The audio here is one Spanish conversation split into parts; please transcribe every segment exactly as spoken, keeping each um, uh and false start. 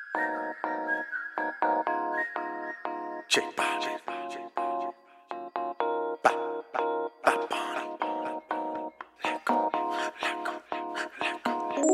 J Balvin. Ba, ba, ba, Bunny. Let go, let go, let go.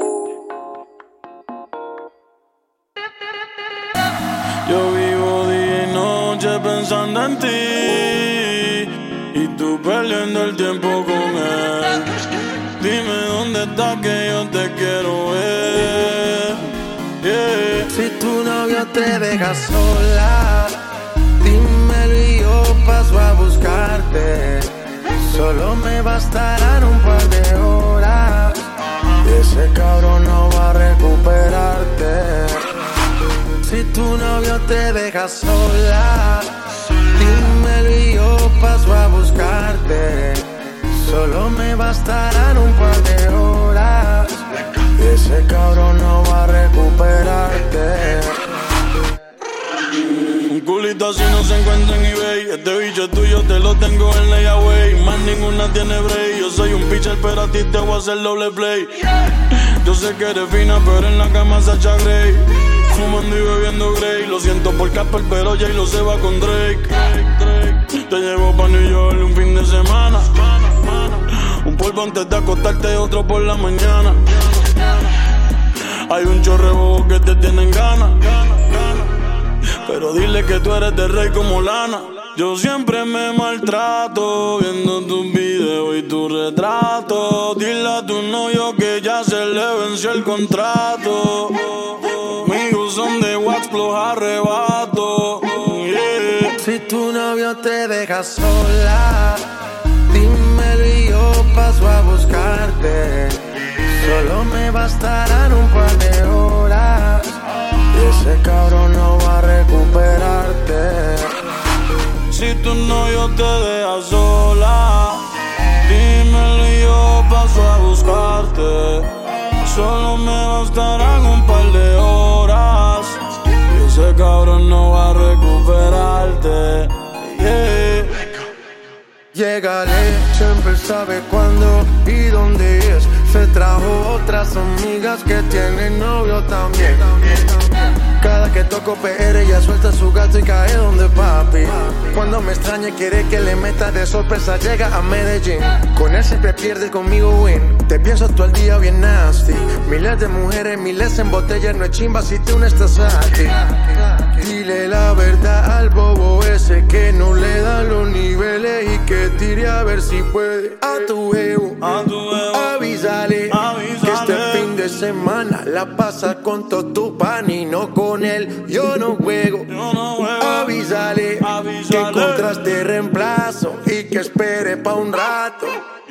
Yo vivo día y noche pensando en ti y tú perdiendo el tiempo con él. Dime dónde estás que yo te quiero ver. Yeah. Si tu novio te deja sola, dímelo y yo paso a buscarte. Solo me bastarán un par de horas y ese cabrón no va a recuperarte. Si tu novio te deja sola, dímelo y yo paso a buscarte. Solo me bastarán un par de horas y ese cabrón no va a recuperarte. Un culito así no se encuentra en eBay. Este bicho es tuyo, te lo tengo en layaway. Más ninguna tiene break. Yo soy un pitcher, pero a ti te voy a hacer doble play. Yo sé que eres fina, pero en la cama Sacha Grey. Fumando y bebiendo Grey. Lo siento por Casper, pero Jay lo se va con Drake. Te llevo pa' New York un fin de semana. Un polvo antes de acostarte, otro por la mañana. Hay un chorrebo que te tienen ganas, pero dile que tú eres de rey como Lana. Yo siempre me maltrato viendo tus videos y tu retrato. Dile a tu novio que ya se le venció el contrato. Amigos son de wax, los arrebato. Yeah. Si tu novio te deja sola, dímelo y yo paso a buscarte. Solo me bastarán un par de horas y ese cabrón no va a recuperarte. Si tu novio te deja sola, dímelo y yo paso a buscarte. Solo me bastarán un par de horas y ese cabrón no va a recuperarte. Yeah. Llegale, siempre sabe cuándo y dónde es. Se trajo otras amigas que tienen novio también. Cada que toco P R ella suelta su gato y cae donde papi. Cuando me extraña quiere que le meta de sorpresa, llega a Medellín. Con él siempre pierde, conmigo win. Te pienso todo el día bien nasty. Miles de mujeres, miles en botella. No es chimba si tú no estás aquí. Dile la verdad al bobo ese que no le dan los niveles y que tire a ver si puede. A tu ego, A tu ego, avísale, avísale que este fin de semana la pasa con todo tu pan y no con él. Yo no juego, yo no juego. Avísale, Avísale que encontraste reemplazo y que espere pa' un rato.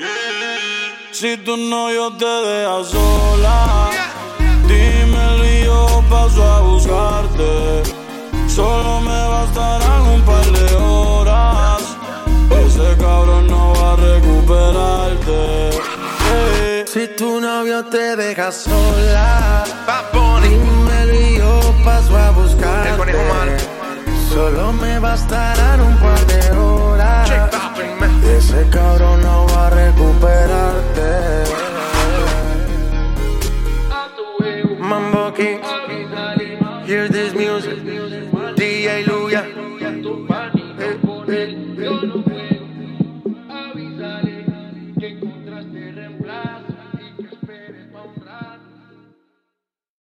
Si tu novio te deja sola, dímelo y yo paso a buscarte. Solo me bastarán un par de horas. Ese cabrón no va a recuperarte. Yeah. Si tu novio te deja sola, dímelo y yo paso a buscarte. Solo me bastarán un par de horas. Ese cabrón no va a recuperarte.